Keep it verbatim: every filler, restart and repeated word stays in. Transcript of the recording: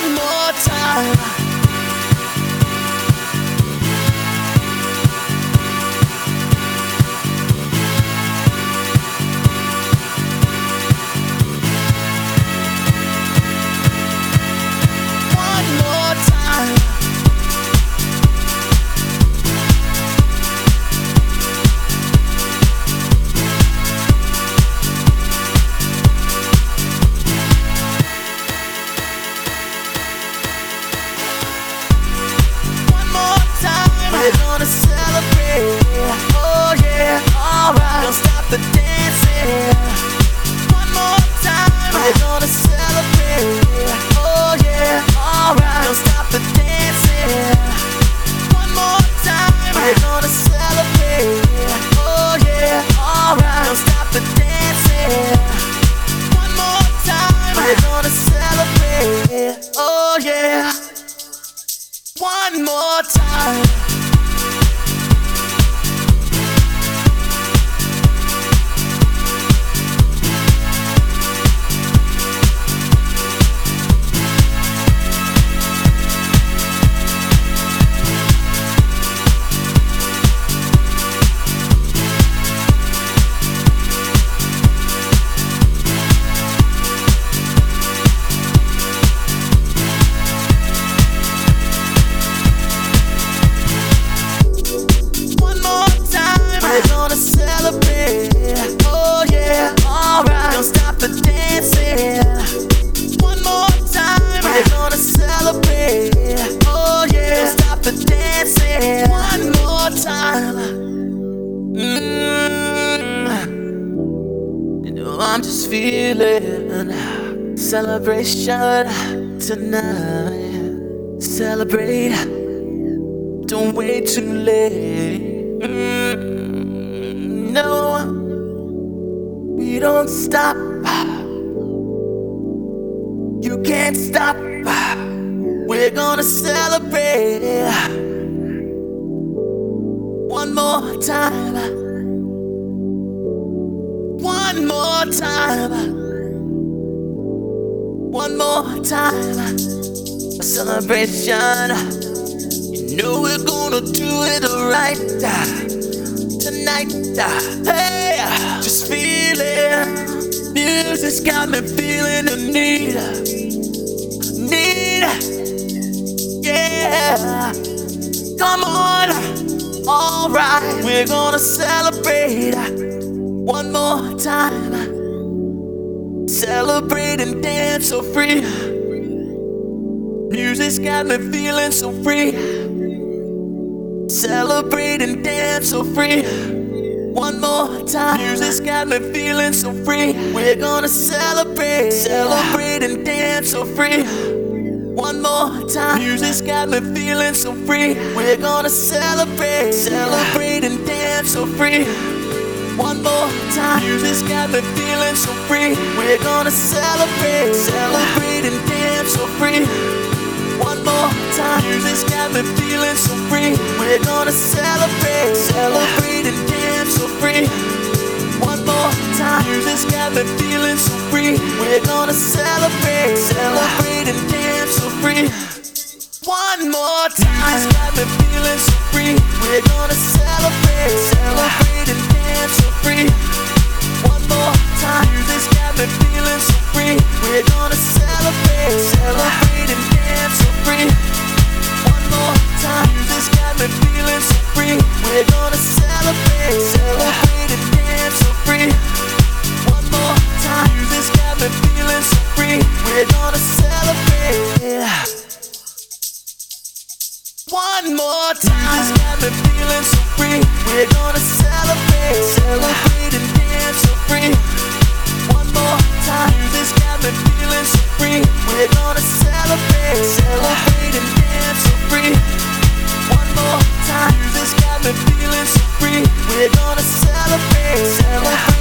One more time. One more time. We're gonna celebrate, oh yeah, alright. Don't stop the dancing. One more time. We're gonna celebrate, oh yeah, alright. Don't stop the dancing. One more time. We're gonna celebrate, oh yeah, alright. Don't stop the dancing. One more time. We're gonna celebrate, oh yeah. One more time. We're gonna celebrate, oh yeah, alright. Don't stop the dancing. One more time. We're gonna celebrate, oh yeah. Don't stop the dancing. One more time. Mm. You know I'm just feeling celebration tonight. Celebrate, don't wait too late. Mm. No, we don't stop. You can't stop. We're gonna celebrate. One more time. One more time. One more time. A celebration. You know we're gonna do it right tonight. Hey, just feeling. Music's got me feeling the need. Need. Yeah. Come on. Alright. We're gonna celebrate one more time. Celebrate and dance so free. Music's got me feeling so free. Celebrate and dance so free. One more time. Music's got me feeling so free. We're gonna celebrate. Celebrate and dance so free. One more time. Music's got me feeling so free. We're gonna celebrate. Celebrate and dance so free. One more time. Music's got me feeling so free. We're gonna celebrate. Celebrate and dance so free. One more time. Music's got me feeling so free. We're gonna celebrate. Celebrate and dance so free. One more time. Music's got me feeling so free. We're gonna celebrate. Celebrate and dance so free. One more time. Music's got me feeling so free. We're gonna celebrate. Celebrate and dance so free. One more time. Music's got me feeling so free. We're gonna celebrate. Celebrate and dance so free. One more time. Music's got me feeling so free. We're gonna celebrate. Celebrate and dance so free. One more time. Music's got me feeling so free. We're gonna celebrate. One more time. Music's got me feeling so free. We're gonna celebrate. Celebrate and dance so free. One more time. Music's got me feeling so free. We're gonna celebrate. Celebrate and dance so free. One more time. Music's got me feeling so free. We're gonna celebrate. Celebrate.